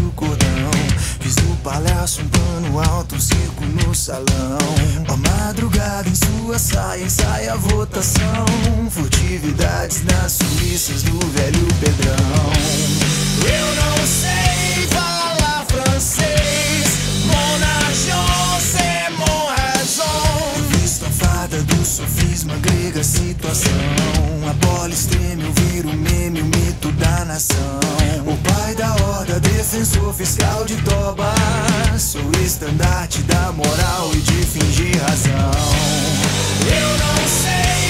do cordão. Fiz do palhaço um pano alto, um circo no salão. A madrugada em sua saia, ensaia a votação. Furtividades nas suíças do velho Pedrão. Eu não sei falar francês, mon argent c'est mon raison. Eu visto a fada do sofisma, grega situação. A bola estreme, eu viro meme, o mito da nação. O pai da horda, defensor fiscal de toba. Sou o estandarte da moral e de fingir razão. Eu não sei